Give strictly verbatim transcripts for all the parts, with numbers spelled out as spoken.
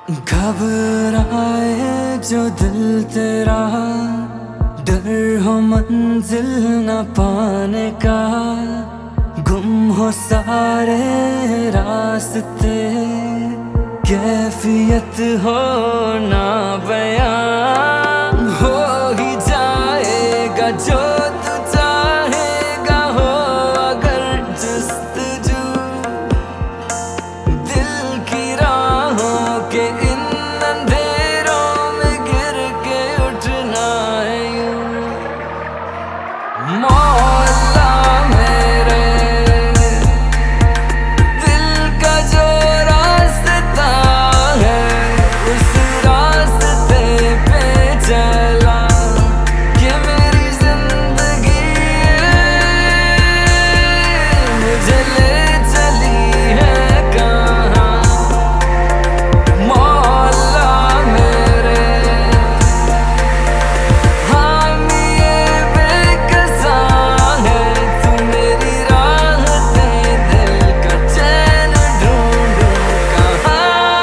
घबराए जो दिल तेरा, डर हो मंजिल न पाने का, गुम हो सारे रास्ते, कैफियत हो ना बयां, हो ही जाएगा जो तू चाहेगा, हो अगर जस्तजू दिल की राहों के इन अंधेरों में गिर के उठना है यूं। मौला मेरे दिल का जो रास्ता है, उस रास्ते पे चला कि मेरी जिंदगी मुझे ले चली है कहाँ। मौला मेरे हामी ये बेकसा है, तू मेरी राहते दिल का चैन ढूंढूं कहाँ।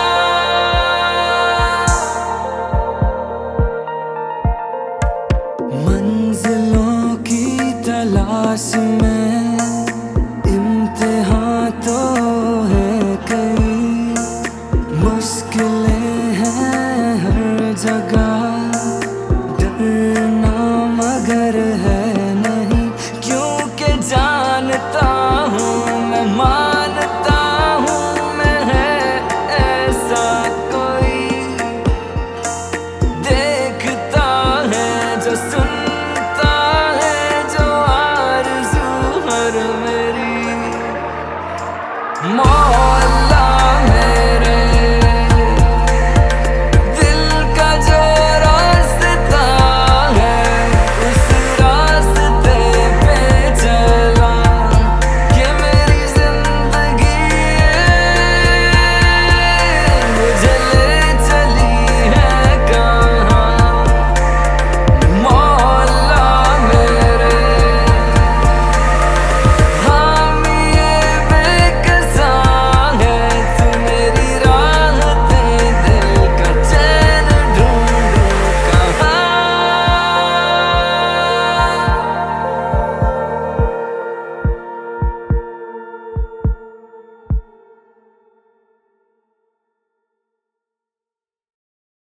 मंजिलों की तलाश में इम्तिहान तो है कई, मुश्किलें हैं हर जगह, डरना मगर है नहीं, क्योंकि जानता